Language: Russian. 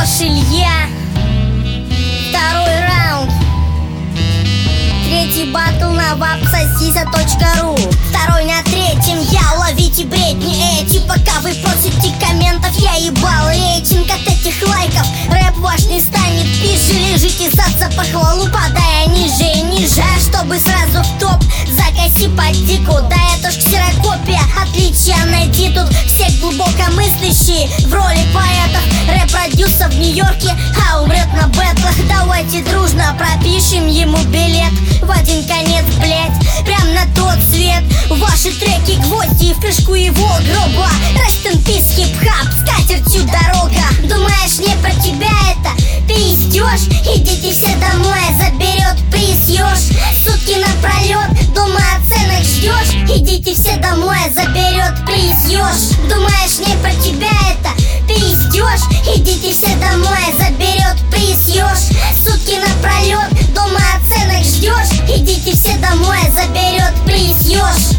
Ёж Илья. Второй раунд. Третий батл на вапсосиса.ру. Второй на третьем я. Ловите бредни эти, пока вы просите комментов. Я ебал рейтинг от этих лайков. Рэп ваш не станет пизже. Лежите за похвалу, падая ниже и ниже, чтобы сразу в топ закоси под дику. Да это ж ксерокопия, отличия найди тут. Все глубокомыслящие в роли поэтов. Рэп родился в Нью-Йорке, а умрет на бэтлах. Давайте дружно пропишем ему билет в один конец, блять, прям на тот свет. Ваши треки гвозди в крышку его гроба. Rest in peace, хип-хап, с катертью дорога. Думаешь, не про тебя это? Пиздёшь? Идите все домой, заберет приз ёж. Сутки напролет, дома оценок ждешь. Идите все домой, заберет приз ёж. Думаешь, не про тебя это? Пиздёшь? Идите все домой, заберет приз ёж. Сутки напролет, дома оценок ждешь. Идите все домой, заберет приз ёж.